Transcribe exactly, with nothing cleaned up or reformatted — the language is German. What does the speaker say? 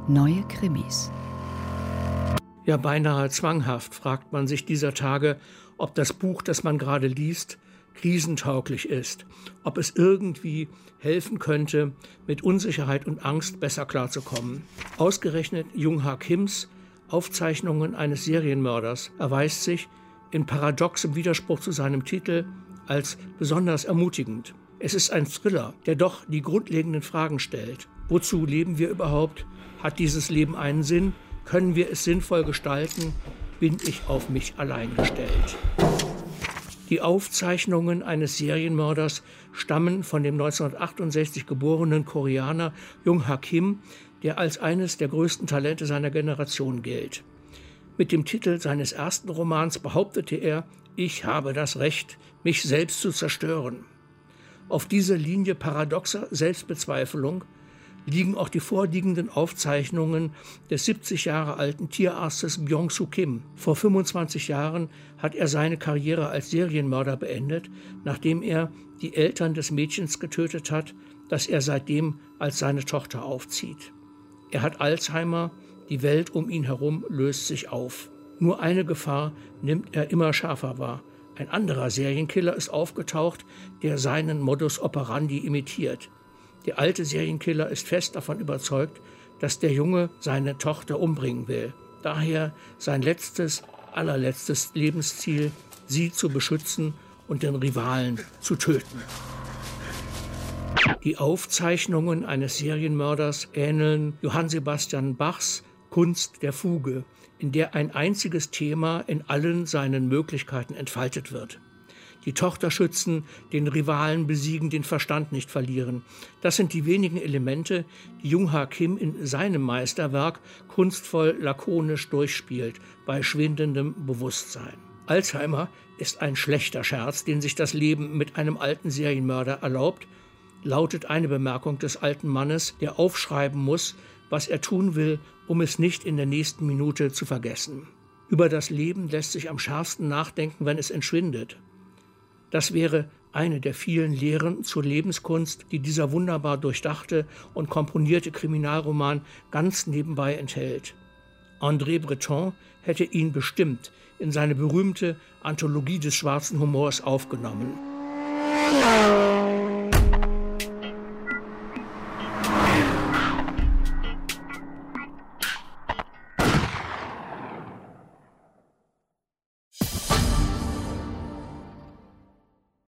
Neue Krimis. Ja, beinahe zwanghaft fragt man sich dieser Tage, ob das Buch, das man gerade liest, krisentauglich ist, ob es irgendwie helfen könnte, mit Unsicherheit und Angst besser klarzukommen. Ausgerechnet Jung-Ha Kims Aufzeichnungen eines Serienmörders erweist sich in paradoxem Widerspruch zu seinem Titel als besonders ermutigend. Es ist ein Thriller, der doch die grundlegenden Fragen stellt. Wozu leben wir überhaupt? Hat dieses Leben einen Sinn? Können wir es sinnvoll gestalten? Bin ich auf mich allein gestellt? Die Aufzeichnungen eines Serienmörders stammen von dem neunzehnhundertachtundsechzig geborenen Koreaner Jung-Ha Kim, der als eines der größten Talente seiner Generation gilt. Mit dem Titel seines ersten Romans behauptete er, ich habe das Recht, mich selbst zu zerstören. Auf dieser Linie paradoxer Selbstbezweiflung liegen auch die vorliegenden Aufzeichnungen des siebzig Jahre alten Tierarztes Byung-Soo Kim. Vor fünfundzwanzig Jahren hat er seine Karriere als Serienmörder beendet, nachdem er die Eltern des Mädchens getötet hat, das er seitdem als seine Tochter aufzieht. Er hat Alzheimer, die Welt um ihn herum löst sich auf. Nur eine Gefahr nimmt er immer schärfer wahr. Ein anderer Serienkiller ist aufgetaucht, der seinen Modus operandi imitiert. Der alte Serienkiller ist fest davon überzeugt, dass der Junge seine Tochter umbringen will. Daher sein letztes, allerletztes Lebensziel, sie zu beschützen und den Rivalen zu töten. Die Aufzeichnungen eines Serienmörders ähneln Johann Sebastian Bachs Kunst der Fuge, in der ein einziges Thema in allen seinen Möglichkeiten entfaltet wird. Die Tochter schützen, den Rivalen besiegen, den Verstand nicht verlieren. Das sind die wenigen Elemente, die Jung-Ha Kim in seinem Meisterwerk kunstvoll lakonisch durchspielt, bei schwindendem Bewusstsein. Alzheimer ist ein schlechter Scherz, den sich das Leben mit einem alten Serienmörder erlaubt, lautet eine Bemerkung des alten Mannes, der aufschreiben muss, was er tun will, um es nicht in der nächsten Minute zu vergessen. Über das Leben lässt sich am schärfsten nachdenken, wenn es entschwindet. Das wäre eine der vielen Lehren zur Lebenskunst, die dieser wunderbar durchdachte und komponierte Kriminalroman ganz nebenbei enthält. André Breton hätte ihn bestimmt in seine berühmte Anthologie des schwarzen Humors aufgenommen.